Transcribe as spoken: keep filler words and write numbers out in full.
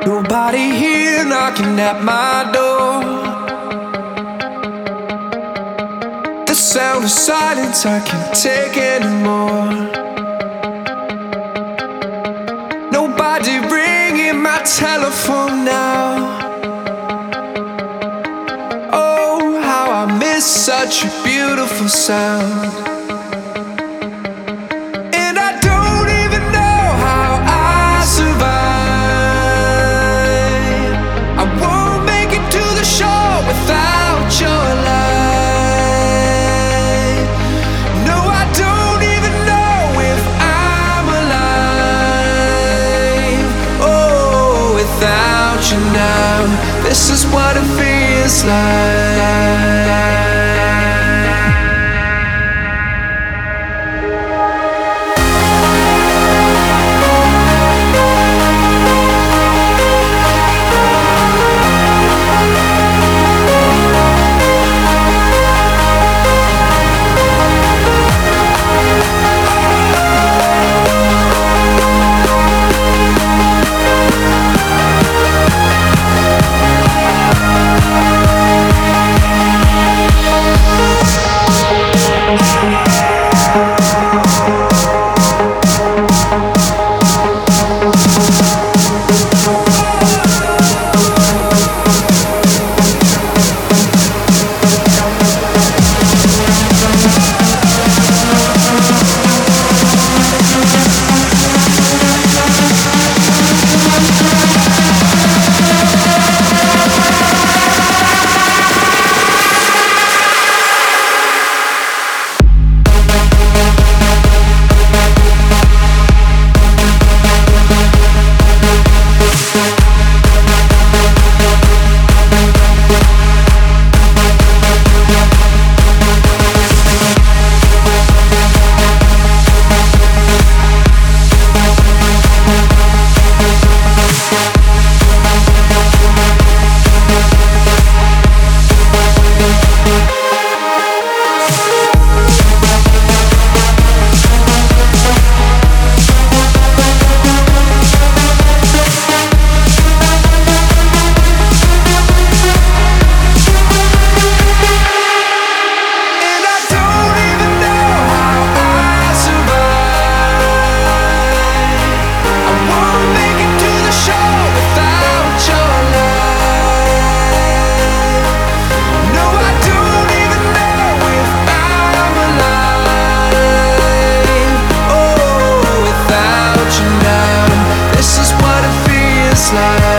Nobody here knocking at my door. The sound of silence I can't take anymore. Nobody ringing my telephone now. Oh, how I miss such a beautiful sound. And I don't even know how I survive. I won't make it to the shore without your light. No, I don't even know if I'm alive. Oh, without you now, this is what it feels like. Like